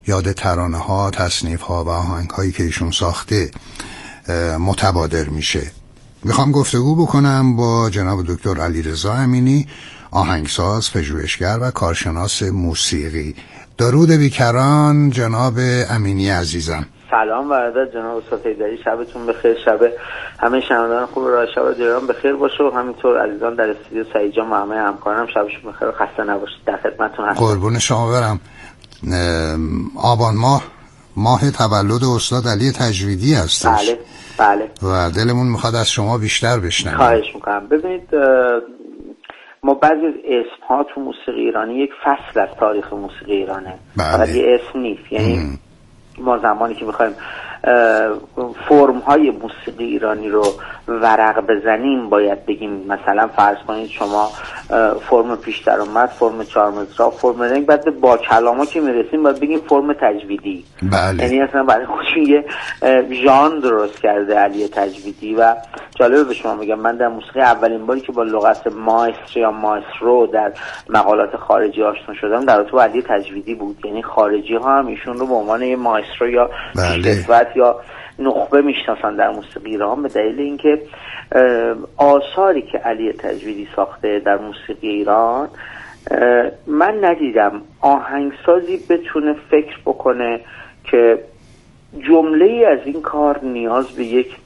یاد ترانه ها، تصنیف ها و آهنگ هایی که ایشون ساخته متبادر میشه. میخوام گفتگو بکنم با جناب دکتر علیرضا امینی، آهنگساز، پژوهشگر و کارشناس موسیقی. درود بیکران جناب امینی عزیزم. سلام و ارادت جناب استاد حیدری، شبتون بخیر، شب همه شنوندگان خوب رادیو شب ایران بخیر باشه و همینطور عزیزان در استودیو سعید جان و همه همکارانم شبشون بخیر و خسته نباشید. در خدمتتون هستم. قربون شما برم. آبان ماه تولد استاد علی تجویدی هستش. بله و دلمون میخواد از شما بیشتر بشنویم. خواهش میکنم. ببینید، ما بعضی از اسم‌ها تو موسیقی ایرانی یک فصل از تاریخ موسیقی ایرانه. فقط یه اسم نیست. یعنی ما زمانی که میخوایم فرم‌های موسیقی ایرانی رو ورق بزنیم باید بگیم مثلا فرض کنید شما فرم پیش درآمد، فرم چهار مصرع، فرم رنگ، بعد به با کلاما که میرسیم باید بگیم فرم تجویدی. بله. یعنی اصلا برای خودش یه ژانر درست کرده علی تجویدی. و جالبه به شما بگم من در موسیقی اولین باری که با لغت مایستر یا مایسترو در مقالات خارجی آشنا شدم در رابطه با علی تجویدی بود. یعنی خارجی ها هم ایشون رو به عنوان یه مایسترو یا پیشکسوت یا نخبه میشناسن در موسیقی ایران، به دلیل اینکه آثاری که علی تجویدی ساخته در موسیقی ایران من ندیدم آهنگسازی بتونه فکر بکنه که جمله‌ای از این کار نیاز به یک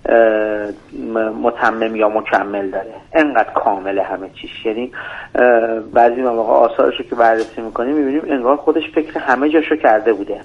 متمم یا مکمل داره. انقدر کامله همه چیش. یعنی بعضی موقع آثارشو که بررسی میکنیم میبینیم انگار خودش فکر همه جاشو کرده بوده.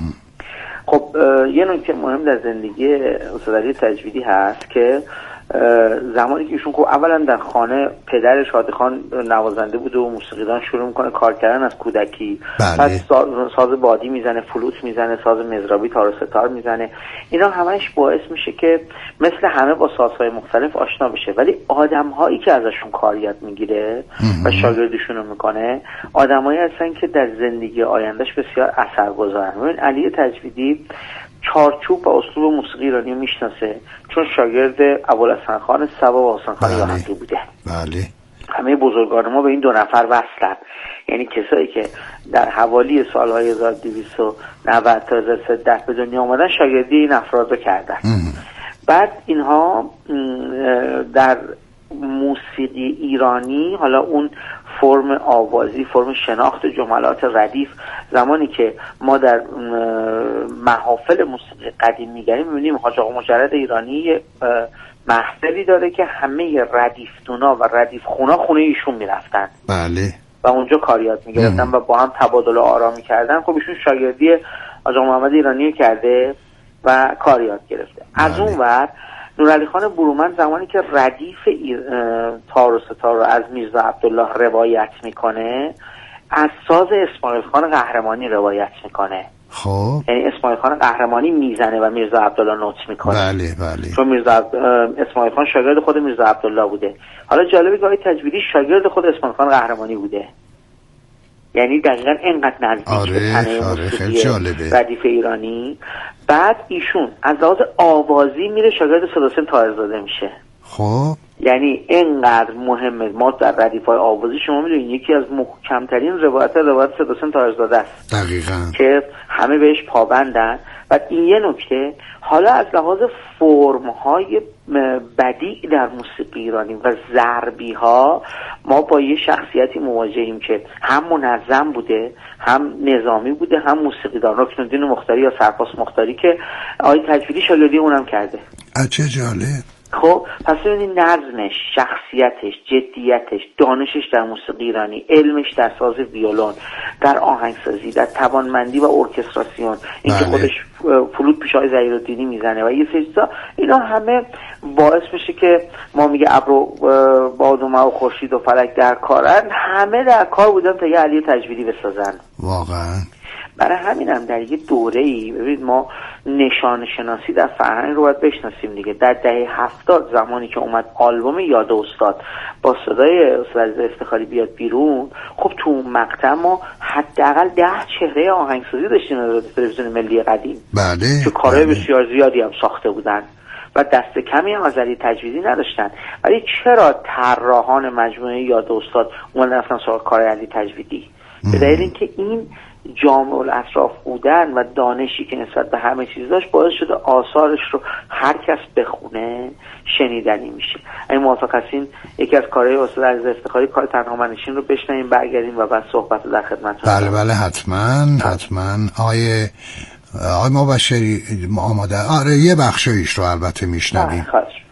خب یه نکته مهم در زندگی استاد علی تجویدی هست که زمانی که ایشون خب اولا در خانه پدرش هادی خان نوازنده بوده و موسیقیدان شروع میکنه کار کردن از کودکی. بعد ساز بادی میزنه، فلوت میزنه، ساز مزرابی، تار و ستار میزنه. اینا همش باعث میشه که مثل همه با سازهای مختلف آشنا بشه. ولی آدمهایی که ازشون کار یاد میگیره و شاگردیشون میکنه آدمایی هستن که در زندگی آیندهش بسیار اثرگذارن. ببین علی تجویدی چارچوب و اسلوب موسیقی ایرانی میشناسه چون شاگرد ابوالحسن خان صبا و حسین خان یاحقی بوده. بله. همه بزرگان ما به این دو نفر وصلن. یعنی کسایی که در حوالی سالهای 1290 تا 1310 به دنیا آمدن شاگردی این افراد رو کردن. بعد اینها در موسیقی ایرانی، حالا اون فرم آوازی، فرم شناخت جملات ردیف، زمانی که ما در محافل موسیقی قدیم میگریم میبینیم حاج آقا مجرد ایرانی محفلی داره که همه ردیفتونا و ردیف خونا خونه ایشون میرفتن. بله. و اونجا کاریات میگرفتن و با هم تبادل آرا میکردن. خب ایشون شاگردی حاج آقا محمد ایرانی کرده و کاریات گرفته. از اون ور نورعلی خان برومند زمانی که ردیف تار و ستار رو از میرزا عبدالله روایت میکنه از ساز اسماعیل خان قهرمانی روایت میکنه. خب یعنی اسماعیل خان قهرمانی میزنه و میرزا عبدالله نوت میکنه. بله. چون اسماعیل خان شاگرد خود میرزا عبدالله بوده. حالا جالبه که آقای تجویدی شاگرد خود اسماعیل خان قهرمانی بوده. یعنی دقیقاً اینقدر نزدیک به تنه موسیقی ردیف ایرانی. بعد ایشون از لحاظ آوازی میره شاگرد صداحسین طاهرزاده میشه. خب یعنی اینقدر مهمه. ما در ردیف‌های آوازی شما میدونید یکی از محکم‌ترین روایت صداحسین طاهرزاده است. دقیقاً. که همه بهش پابندن. و این یه نکته. حالا از لحاظ فرم‌های بدیع در موسیقی ایرانی و ضربی‌ها ما با یه شخصیتی مواجهیم که هم منظم بوده، هم نظامی بوده، هم موسیقیدان. رکنالدین مختاری یا سرپاس مختاری که آقای تجویدی شاگردی اونم کرده. چه جالب. خب پس ببینید نظمش، شخصیتش، جدیتش، دانشش در موسیقی ایرانی، علمش در ساز ویولون، در آهنگسازی، در توانمندی و ارکستراسیون، اینکه خودش فلوت پیش آقای ظهیرالدینی میزنه و یه سری چیزا، اینا همه باعث میشه که ما میگه ابر و باد و مه و خورشید و فلک در کارن، همه در کار بودن تا یه علی تجویدی بسازن. واقعا. برای همینم در یه دوره‌ای ببینید ما نشان شناسی در فرهنگ رو باید بشناسیم دیگه. در دهه 70 زمانی که اومد آلبوم یاد استاد با صدای استاد افتخاری بیاد بیرون، خب تو اون مقطع ما حداقل 10 چهره آهنگسازی داشتیم از تلویزیون ملی قدیم. بله. که کارهای بسیار زیادی هم ساخته بودن و دست کمی هم از علی تجویدی نداشتن. ولی چرا طراحان مجموعه یاد استاد اومدن رفتن سراغ کار علی تجویدی؟ به دلیل اینکه این جامع الاطراف بودن و دانشی که نسبت به همه چیز داشت باعث شده آثارش رو هر کس بخونه شنیدنی میشه. اگه موافق هستین یکی از کارهای استاد علیرضا افتخاری کار تنها منشین رو بشنویم، برگردیم و بعد صحبت رو در خدمتتون. بله حتما. آقای مبشری آماده؟ آره یه بخشایش رو البته میشنویم.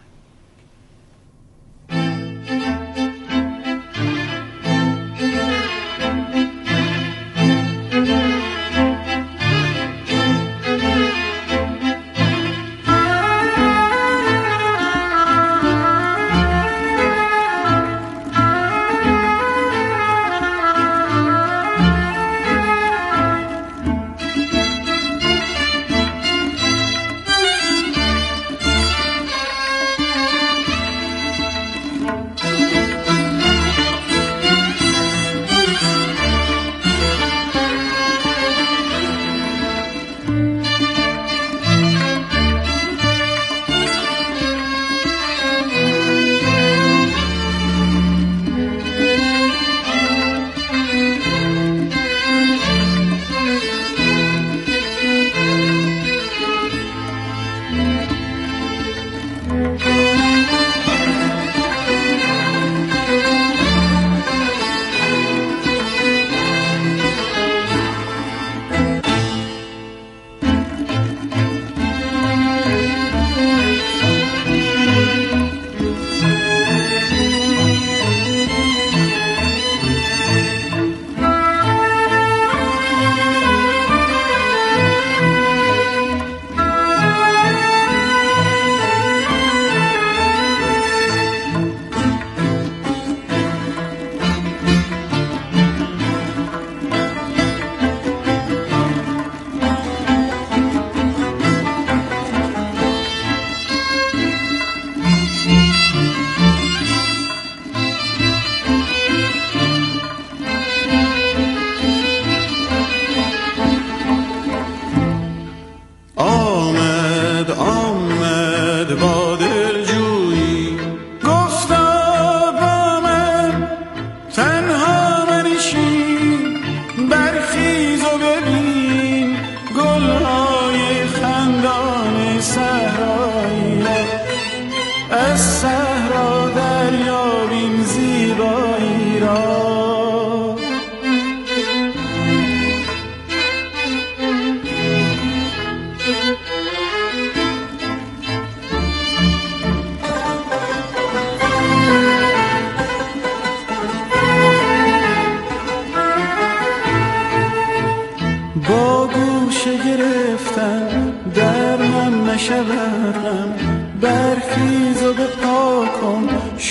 برخیز و به پا کن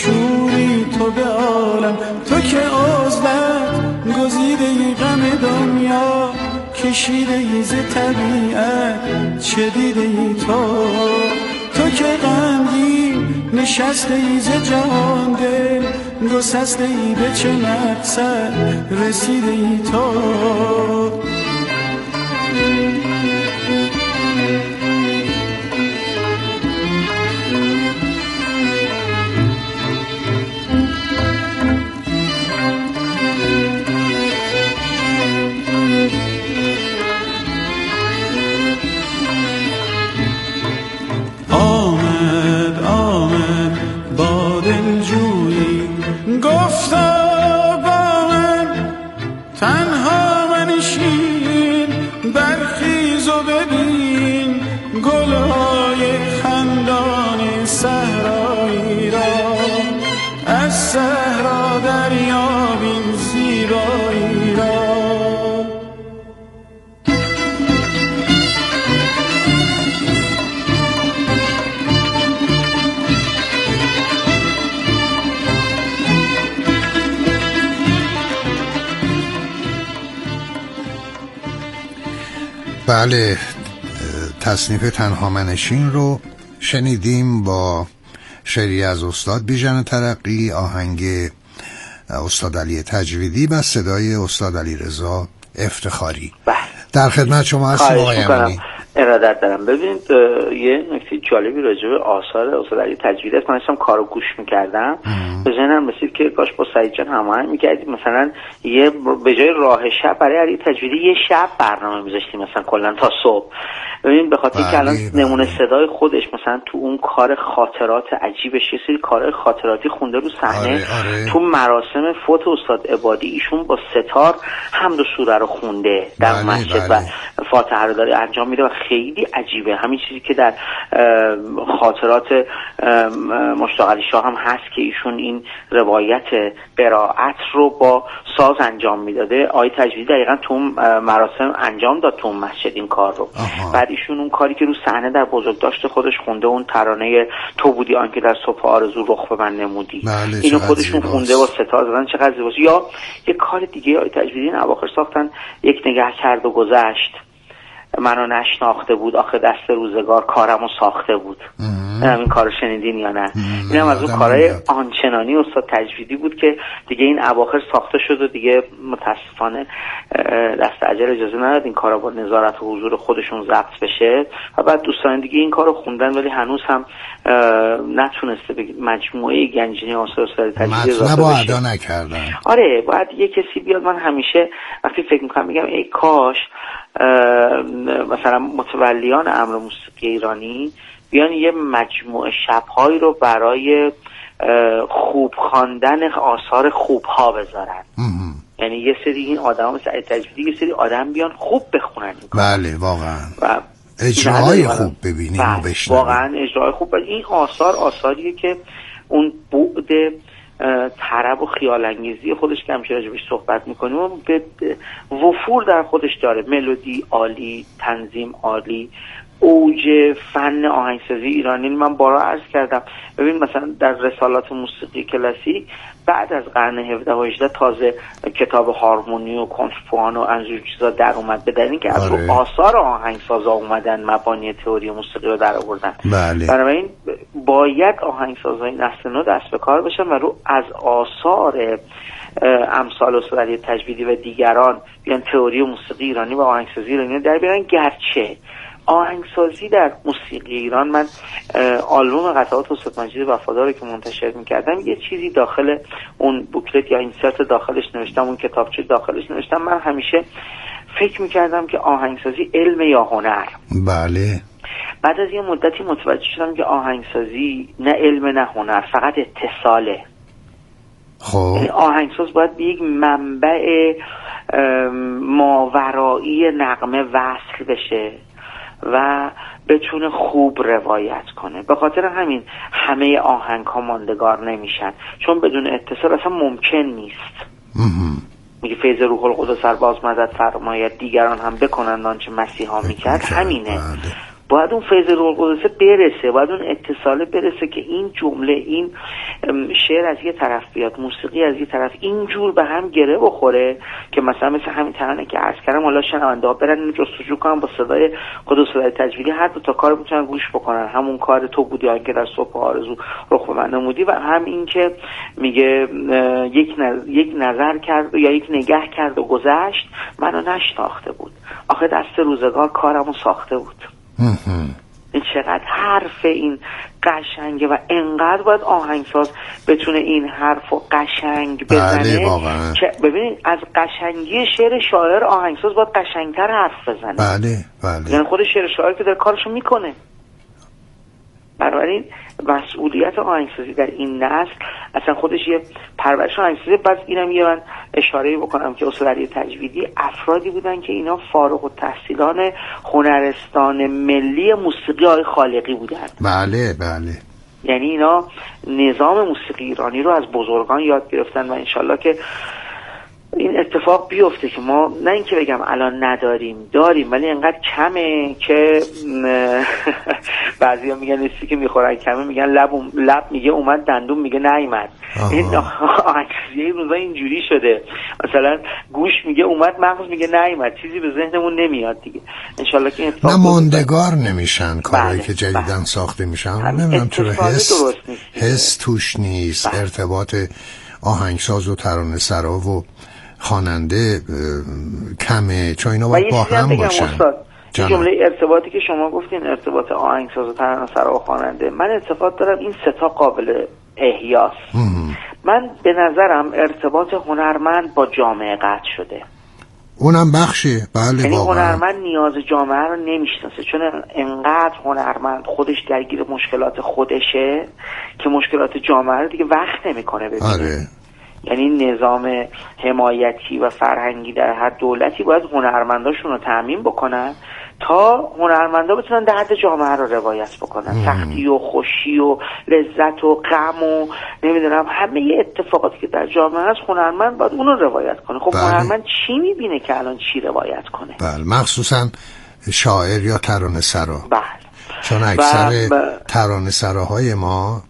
شوری تو به عالم، تو که عزلت گزیده ای غم دنیا، کشیده ای ز طبیعت چه دیده ای تو که غمگین نشسته ای ز جهان دل، گسسته ای به چه مقصد رسیده ای تو. بله، تصنیف تنها منشین رو شنیدیم با شعری از استاد بیژن ترقی، آهنگ استاد علی تجویدی و صدای استاد علیرضا افتخاری. در خدمت شما هستیم آقای امینی. ارادت دارم. ببینید یه نکته جالبی راجع به آثار استاد علی تجویدی است. من داشتم کارو گوش می‌کردم، به ذهنم رسید که کاش با سعید جان هماهنگ می‌کردیم، مثلا یه به جای راه شب برای علی تجویدی یه شب برنامه می‌ذاشتیم مثلا کلا تا صبح. ببین به خاطر که الان نمونه صدای خودش مثلا تو اون کار خاطرات عجیبش یه سری کار خاطراتی خونده رو صحنه. تو مراسم فوت استاد عبادی ایشون با ستار حمد و سوره رو خونده در مسجد و فاتحه رو داره انجام میده و خیلی عجیبه. همین چیزی که در خاطرات مشتاق علی شاه هم هست که ایشون این روایت قرائت رو با ساز انجام میداده. آقای تجویدی دقیقاً تو مراسم انجام داد تو مسجد این کار رو. بعد ایشون اون کاری که رو صحنه در بزرگداشت خودش خونده، اون ترانه تو بودی آنکه در صبح آرزو رخ به من نمودی، اینو خودشون خونده با ستار زدن، چقدر زیباست. یا یه کار دیگه آقای تجویدی این اواخر ساختن، یک نگاه کرد و گذشت، منو نشناخته بود آخه دست روزگار کارمو ساخته بود. این کارو شنیدین یا نه؟ اینم از اون کارهای آنچنانی استاد تجویدی بود که دیگه این اواخر ساخته شد و دیگه متاسفانه دست عجل اجازه نداد این کارا با نظارت و حضور خودشون ضبط بشه و بعد دوستان دیگه این کارو خوندن ولی هنوز هم نتونسته به مجموعه گنجینه آثار استاد تجویدی اضافه بشه. ادا نکردن. آره باید یه کسی بیاد. من همیشه وقتی فکر میکنم میگم ای کاش مثلا متولیان امر موسیقی ایرانی بیان یه مجموعه شب‌هایی رو برای خوب خواندن آثار خوب‌ها بذارن. یعنی یه سری این آدما مثل علی تجویدی یه سری آدم بیان خوب بخونن. بله واقعا. و اجراهای خوب ببینیم و بشنویم. واقعا اجراهای خوب. این آثاریه که اون بعد طرب و خیال انگیزی خودش که همیشه راجبش صحبت میکنیم و به وفور در خودش داره. ملودی عالی، تنظیم عالی، اوج فن آهنگسازی ایرانی. من بارها عرض کردم ببین مثلا در رسالات موسیقی کلاسیک بعد از قرن 17 و 18 تازه کتاب هارمونی و کنترپوان و اینجور چیزا در اومد، به دلیل اینکه از رو آثار آهنگسازا اومدن مبانی تئوری موسیقی رو در آوردن. بنابراین باید آهنگسازای نسل نو دست به کار بشن و رو از آثار امثال استاد علی تجویدی و دیگران بیان تئوری موسیقی ایرانی و آهنگسازی ایرانی در بیارن. گرچه آهنگسازی در موسیقی ایران، من آلبوم قطعات استاد مجید وفادار رو که منتشر می‌کردم یه چیزی داخل اون بوکلت یا اینسرت داخلش نوشتم، اون کتابچه داخلش نوشتم، من همیشه فکر می‌کردم که آهنگسازی علم یا هنر. بله. بعد از یه مدتی متوجه شدم که آهنگسازی نه علم نه هنر، فقط اتصاله. خب یعنی آهنگساز باید به یک منبع ماورایی نغمه وصل بشه و بتونه خوب روایت کنه. به خاطر همین همه آهنگ ها ماندگار نمیشن، چون بدون اتصال اصلا ممکن نیست. میگه فیض روح القدس سرباز مدد فرماید دیگران هم بکنند آنچه مسیحا میکرد. همینه، باید اون فیض روح القدس برسه، باید اون اتصال برسه که این جمله، این شعر از یه طرف بیاد، موسیقی از یه طرف، اینجور به هم گره بخوره که مثلا مثل همین ترانه که عرض کردم، حالا شنونده‌ها برن اینو جستجو کنن با صدای خود استاد تجویدی، هر دو تا کار میتونن گوش بکنن، همون کار تو بودی آنکه در صبح آرزو رخ به من نمودی و هم این که میگه یک نظر کرد یا یک نگاه کرد و گذشت، منو نشناخته بود آخه دست روزگار کارمو ساخته بود. این چقدر حرف این قشنگه و انقدر باید آهنگساز بتونه این حرف و قشنگ بزنه که ببینید از قشنگی شعر شاعر آهنگساز باید قشنگتر حرف بزنه. بله. یعنی خود شعر شاعر که داره کارشو میکنه. بنابراین مسئولیت آهنگسازی در این نسل اصلا خودش یه پرورش آهنگسازی. بس اینم یه من اشاره بکنم که استاد علی تجویدی افرادی بودن که اینا فارغ التحصیلان هنرستان ملی موسیقی های خالقی بودن. بله. یعنی اینا نظام موسیقی ایرانی رو از بزرگان یاد گرفتن و انشالله که این اتفاق بیفته که ما نه اینکه بگم الان نداریم، داریم ولی انقدر کمه که بعضیا میگن نیستی که میخورن کمه، میگن لب میگه اومد دندون میگه نیامد. این آهنگسازی روزا اینجوری شده، مثلا گوش میگه اومد مغز میگه نیامد، چیزی به ذهنمون نمیاد دیگه. انشالله که نه ماندگار نمیشن کارهایی که جدیدن ساخته میشن. نمیدونم چرا حس توش نیست. ارتباط آهنگساز و ترانه سرا و خواننده کمه، چون اینا باید با هم باشن. جمله ارتباطی که شما گفتین، ارتباط آهنگساز و ترانه‌سرا و خواننده، من اعتقاد دارم این سه تا قابل احیاست. من به نظرم ارتباط هنرمند با جامعه قطع شده. اونم بخشه. بله، یعنی واقعا هنرمند نیاز جامعه رو نمیشناسه، چون انقدر هنرمند خودش درگیر مشکلات خودشه که مشکلات جامعه رو دیگه وقت نمیکنه ببینه. آره. یعنی نظام حمایتی و فرهنگی در هر دولتی باید هنرمنداشون رو تأمین بکنن تا هنرمندا بتونن درد جامعه رو روایت بکنن. سختی و خوشی و لذت و غم و نمیدونم همه اتفاقاتی که در جامعه هست، هنرمند باید اون رو روایت کنه. خب هنرمند چی میبینه که الان چی روایت کنه؟ بله، مخصوصا شاعر یا ترانه‌سرا. بله، چون اکثر ترانه‌سراهای ما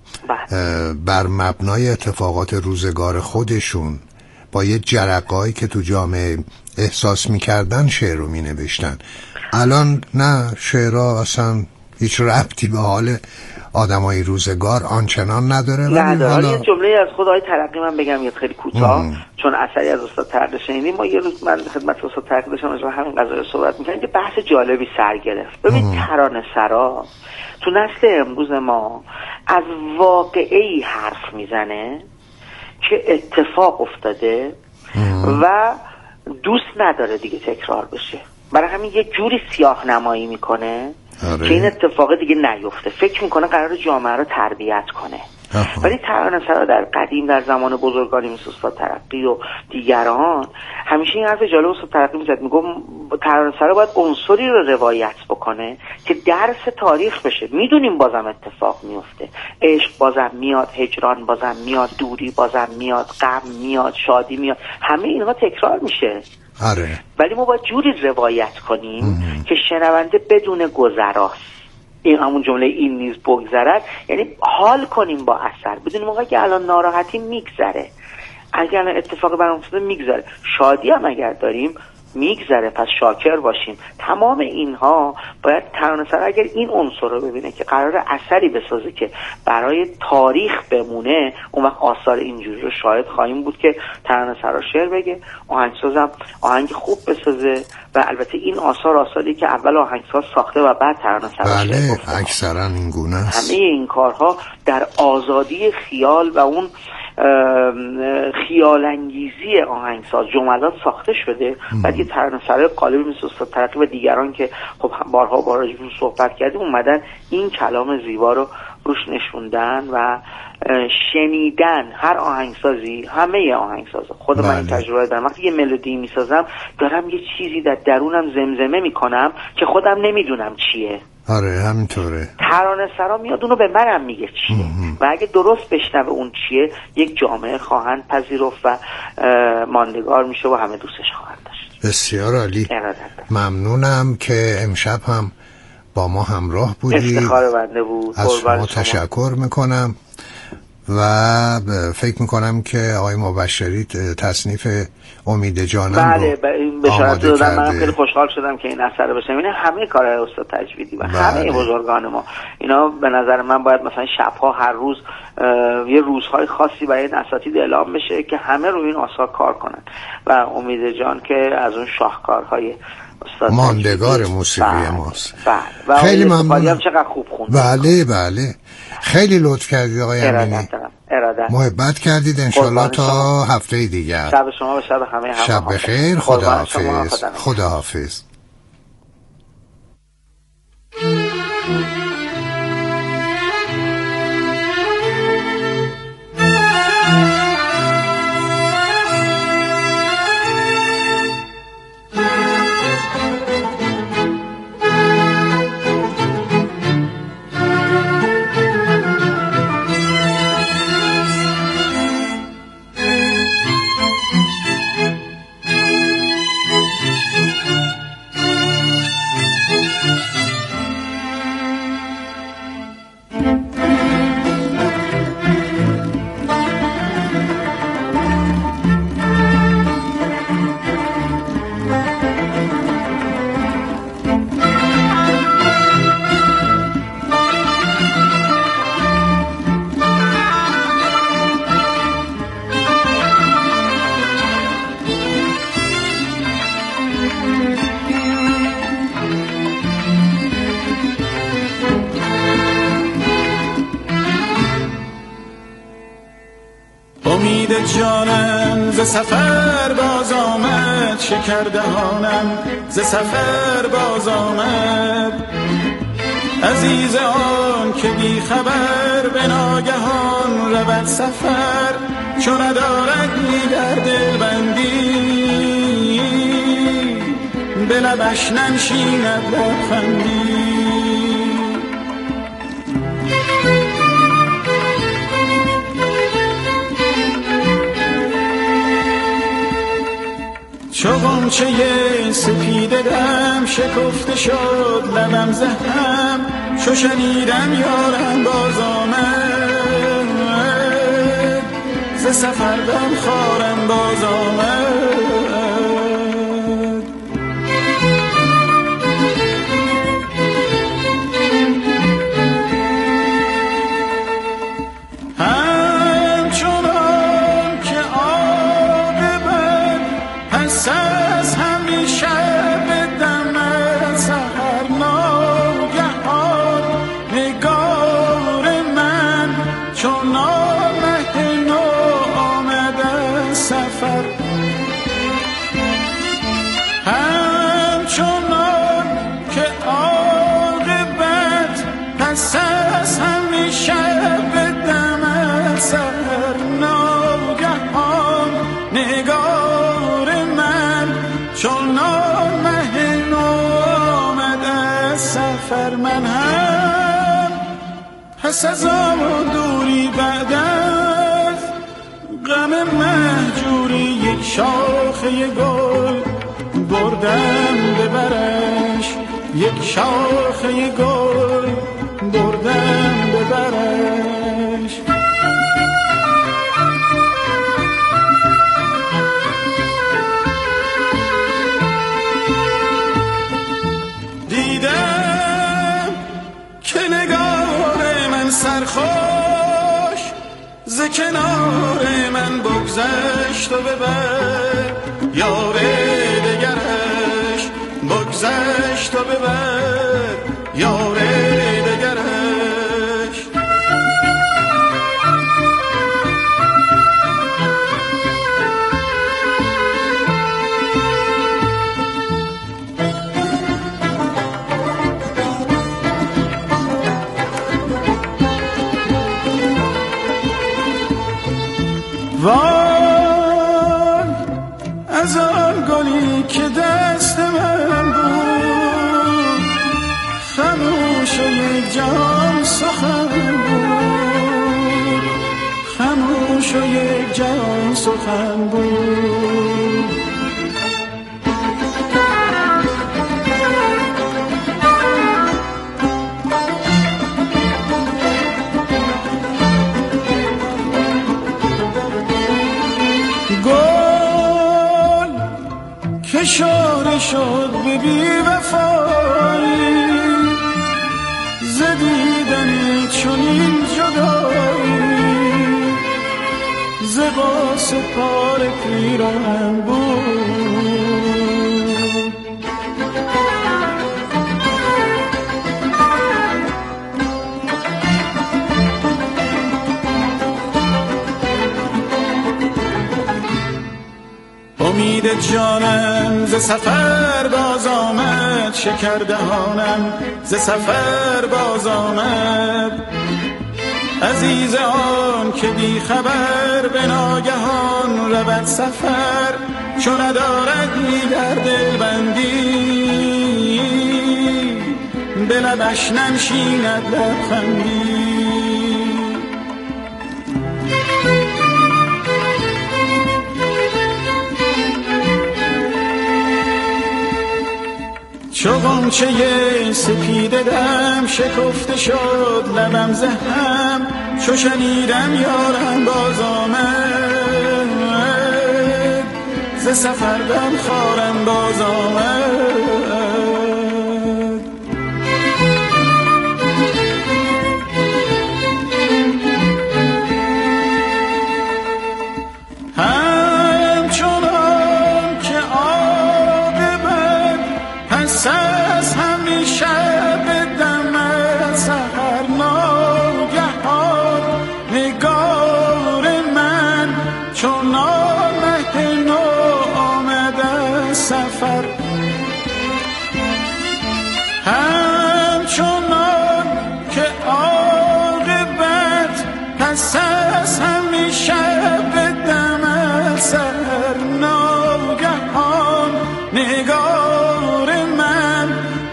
بر مبنای اتفاقات روزگار خودشون با یه جرقه‌ای که تو جامعه احساس می‌کردن شعر رو می‌نوشتن. الان نه، شعرها اصلا هیچ ربطی به حال آدمای روزگار آنچنان نداره. حالا یه جمله از خود آقای ترقی من بگم یه خیلی کوتاه، چون اثری از استاد ترقی شنیدیم. ما یه روز من خدمت استاد ترقی داشتم راجع به همین قضیه صحبت می‌کردیم که بحث جالبی سر گرفت. ببین ترانه‌سرا تو نسل امروز ما از واقعه‌ای حرف میزنه که اتفاق افتاده و دوست نداره دیگه تکرار بشه، برای همین یه جوری سیاه نمایی میکنه که این اتفاق دیگه نیفته. فکر میکنه قرار جامعه رو تربیت کنه. ولی ترانه‌سرا در قدیم، در زمان بزرگانی مثل استاد ترقی و دیگران، همیشه این حرف جالب استاد ترقی میزد، میگم ترانه‌سرا باید عنصری رو روایت بکنه که درس تاریخ بشه. میدونیم بازم اتفاق میفته، عشق بازم میاد، هجران بازم میاد، دوری بازم میاد، غم میاد، شادی میاد، همه اینها تکرار میشه. آره. ولی ما باید جوری روایت کنیم که شنونده بدون گذراست. این همون جمله این نیز بگذرد، یعنی حال کنیم با اثر، بدون موقعی که الان ناراحتی میگذره، اگر الان اتفاق برام افتاده میگذره، شادی هم اگر داریم میگذره، پس شاکر باشیم. تمام اینها باید ترانه‌سرا اگر این عنصر رو ببینه که قرار اثری بسازه که برای تاریخ بمونه، اون وقت آثار اینجوری رو شاهد خواهیم بود که ترانه‌سرا شعر بگه، آهنگسازم آهنگ خوب بسازه. و البته این آثاری که اول آهنگساز ساخته و بعد ترانه‌سرا شعر گفته. بله، اکثرا این گونه است. همه این کارها در آزادی خیال و اون خیال انگیزی آهنگساز جملات ساخته شده. بعد یه ترانه‌سرای قالبی مثل استاد ترقی و دیگران که خب بارها راجعشون صحبت کردیم اومدن این کلام زیبا رو روش نشوندن و شنیدن. هر آهنگسازی، همه آهنگسازا، خود من این تجربه دارم، وقتی یه ملودی میسازم دارم یه چیزی در درونم زمزمه میکنم که خودم نمیدونم چیه. آره، همینطوره. ترانه‌سرا میاد اونو به منم میگه چیه و اگه درست بشنوه اون چیه، یک جامعه خواهند پذیرفت و ماندگار میشه و همه دوستش خواهند داشت. بسیار عالی. ممنونم که امشب هم با ما همراه بودی. افتخار بنده بود. از شما تشکر میکنم و فکر میکنم که آقای مبشری تصنیف امید جانم بله این بشارت دادم. من خیلی خوشحال شدم که این اثر رو بشنوم. این همه کارهای استاد تجویدی و همه بزرگان ما، اینا به نظر من باید مثلا شبها هر روز یه روزهای خاصی برای این اساتید اعلام بشه که همه روی این آثار کار کنن و امید جان که از اون شاهکارهای ماندگار موسیقی ماست. بله. خیلی ممنونم. چقدر خوب خوند. بله خیلی لطف کردید آقای امینی. محبت کردید. انشالله تا هفته دیگر. شب شما و شب همه شب بخیر. خداحافظ. جانم ز سفر باز آمد، شکردهانم ز سفر باز آمد. عزیز آن که بی خبر به ناگهان رود سفر، چو ندارد دیگر دلبندی به لبش ننشیند لبخندی. چو غنچه سپید دم شکفته شد لبم ز هم، چو شنیدم یارم باز آمد، ز سفر دم خارم باز آمد. همچنان که عاقبت پس از همیشه به دم سحر ناگهان نگار من چون آمد نو آمده سفر. همچنان که عاقبت پس از همیشه به دم سحر ناگهان نگار من چون مه نو آمده سفر. من هم پس از آن دوری بعد از غم مهجوری یک شاخه گل بردم ببرش، یک شاخه گل بردم ببرش. دیدم که نگار من سرخوش ز کنار من بگذشت و ببر یار دگرش، بگذشت و ببر یار دگرش. وای از آن گلی که دست من بود، خموش و یک جهان سخن بود، خموش و یک جهان سخن بود. اشاره شد به بی وفایی ز دیدن چنین جدایی، ز باس پار پیراهن بود. امید جانم ز سفر باز آمد، شکردهانم ز سفر باز آمد. عزیز آن که بی خبر به ناگهان رود سفر، چو ندارد دیگر دلبندی به لبش ننشیند لبخندی. چو غنچه سپید دم شکفته شد لبم ز هم، چو شنیدم یارم باز آمد، ز سفر دم خارم باز آمد. همچنان که عاقبت پس از همیشه به دم سحر ناگهان نگار من چون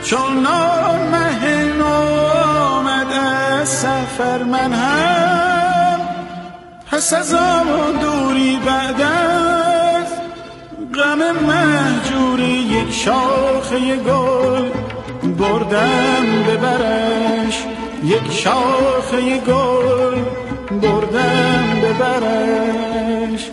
چون مه آمد از سفر من هم پس از آن دوری بعد از غم مهجوری یک شاخه گل بردم ببرش، یک شاخه گل بردم ببرش.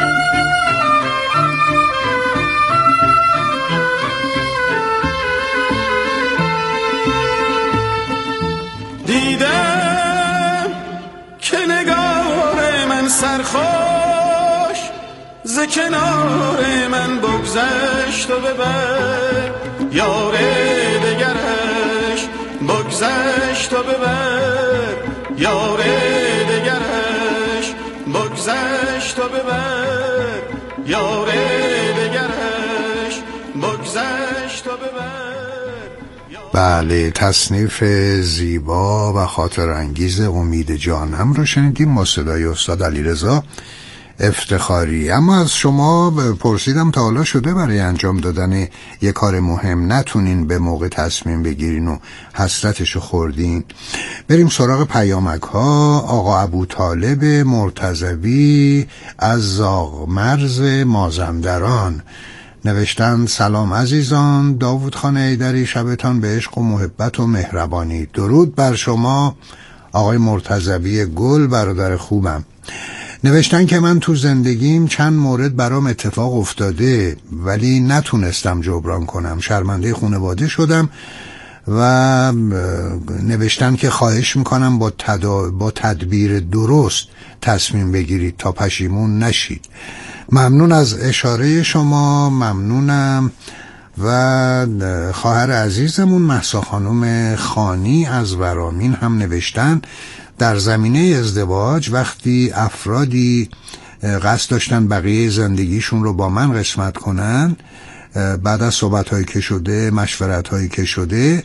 دیدم که نگار من سرخوش ز کنار من بگذشت و ببر یار دگرش، بگذشت و ببر یار دگرش، بگذشت و ببر یار دگرش، بگذشت و ببر. بله، تصنیف زیبا و خاطر انگیز امید جانم رو شنیدیم با صدای استاد علیرضا افتخاری. اما از شما پرسیدم تا حالا شده برای انجام دادن یک کار مهم نتونین به موقع تصمیم بگیرین و حسرتشو خوردین؟ بریم سراغ پیامک ها. آقا ابوطالب مرتضوی از زاغمرز مازندران نوشتن: سلام عزیزان، داوود خان ایدری، شبتان به عشق و محبت و مهربانی. درود بر شما آقای مرتضوی گل، برادر خوبم. نوشتن که من تو زندگیم چند مورد برام اتفاق افتاده ولی نتونستم جبران کنم، شرمنده خانواده شدم و نوشتن که خواهش میکنم با تدبیر درست تصمیم بگیرید تا پشیمون نشید. ممنون از اشاره شما، ممنونم. و خواهر عزیزمون مهسا خانم خانی از ورامین هم نوشتن در زمینه ازدواج وقتی افرادی قصد داشتن بقیه زندگیشون رو با من قسمت کنن، بعد از صحبت‌هایی که شده، مشورت‌هایی که شده،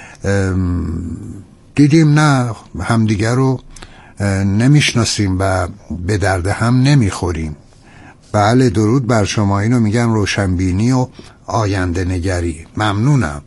دیدیم نه همدیگر رو نمیشناسیم و به درد هم نمیخوریم. بله، درود بر شما. اینو میگن روشنبینی و آینده نگری. ممنونم.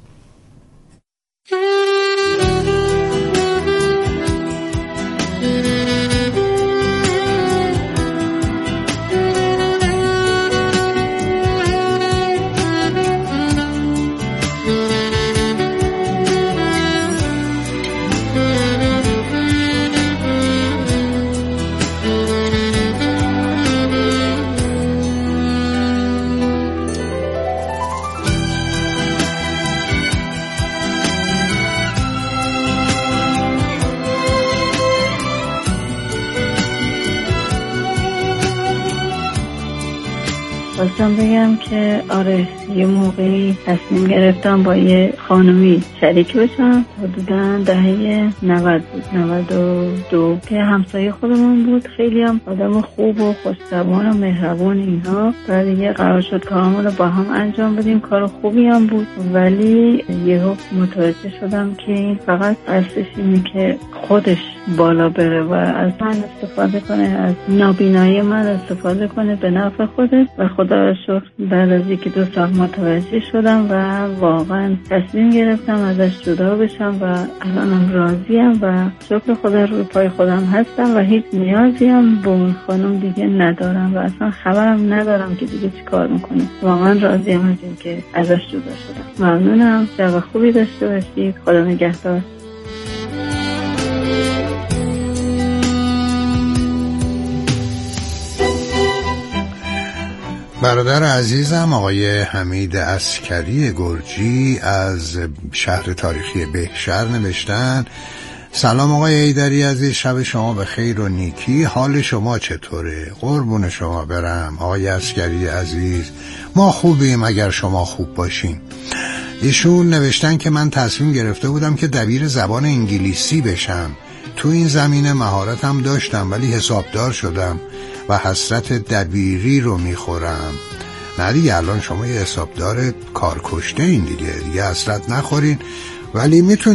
خواستم بگم که آره یه موقعی تصمیم گرفتم با یه خانومی شریک بشم، حدوداً دهه 90 بود، 92، که همسایه خودمون بود. خیلی هم آدم خوب و خوش‌زبان و مهربان اینها. بعد دیگه قرار شد کارمون رو با هم انجام بدیم، کار خوبی هم بود، ولی یهو متوجه شدم که این فقط قصدش اینه که خودش بالا بره و از من استفاده کنه، از نابینایی من استفاده کنه به نفع خودش. و خدا را شکر بعد از 1-2 سال متوجه شدم و واقعا تصمیم گرفتم ازش جدا بشم و الانم راضیم و شکر خدا روی پای خودم هستم و هیچ نیازی هم به اون خانم دیگه ندارم و اصلا خبرم ندارم که دیگه چی کار میکنه. واقعا راضیم از این که ازش جدا شدم. ممنونم. شب خوبی داشته باشید. خدا نگهدار. برادر عزیزم آقای حمید عسکری گرجی از شهر تاریخی بهشهر نوشتن: سلام آقای ایدری عزیز، شب شما به خیر و نیکی. حال شما چطوره؟ قربون شما برم آقای عسکری عزیز. ما خوبیم اگر شما خوب باشین. ایشون نوشتن که من تصمیم گرفته بودم که دبیر زبان انگلیسی بشم. تو این زمینه مهارتم داشتم ولی حسابدار شدم و حسرت دبیری رو میخورم. نه دیگه، الان شما یه حسابدار کار کشته این دیگه حسرت نخورین، ولی میتونید